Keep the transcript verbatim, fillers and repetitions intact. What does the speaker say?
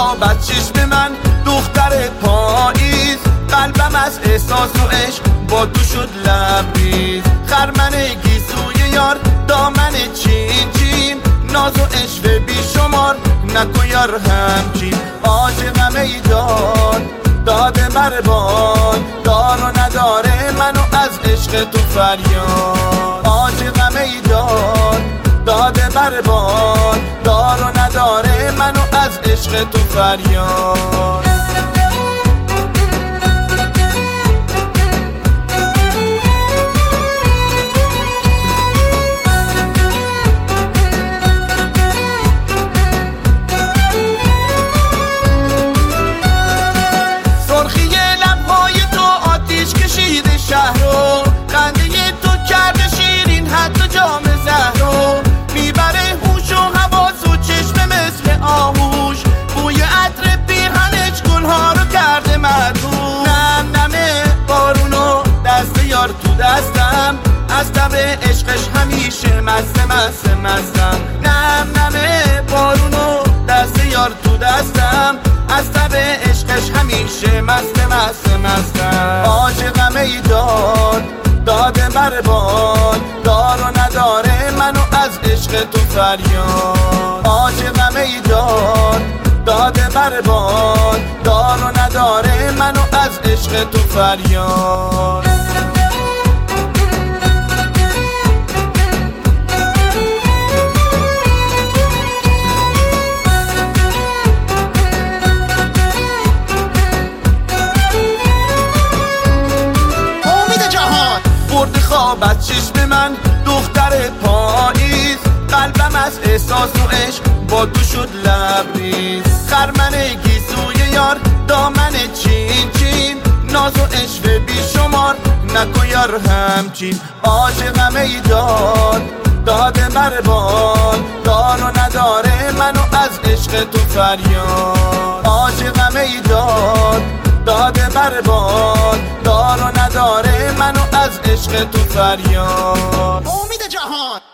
خواب از چشم من دختر پاییز، قلبم از احساس و عشق با تو شد لبریز. خرمن گیسوی یار دامن چین چین، ناز و عشق بی شمار نکن یار همچین. عاشقم ای دار داده مربان، دار و نداره منو از عشق تو فریاد. عاشقم ای دار داده مربان، دار و نداره منو از عشق تو فریاد. شهرو خنده تو کرده شیرین حتی جام زهرو، میبره هوش و حواس و چشم مثل آهوش، بوی عطر پیرهنش گلها رو کرده مدهوش. نم نمه بارونو دست یار تو دستم، از تب عشقش همیشه مست مست مستم. نم نمه بارونو دست یار تو دستم، از تب عشقش همیشه مست مست مستم. عاشقم ای دار داده مربان، دار و نداره منو از عشق تو فریاد. عاشقم ای دار داده مربان، دار و نداره منو از عشق تو فریاد. برد خواب از چشم من دختر پاییز، قلبم از احساس و عشق با تو شد لبریز. خرمن گیسوی یار دامن چین چین، ناز و عشق بی شمار نکن یار همچین. عاشقم ای دار داده مربان، دار و نداره منو از عشق تو فریاد. عاشقم ای دار داده مربان، دار و نداره منو از عشق تو فریاد. امید جهان.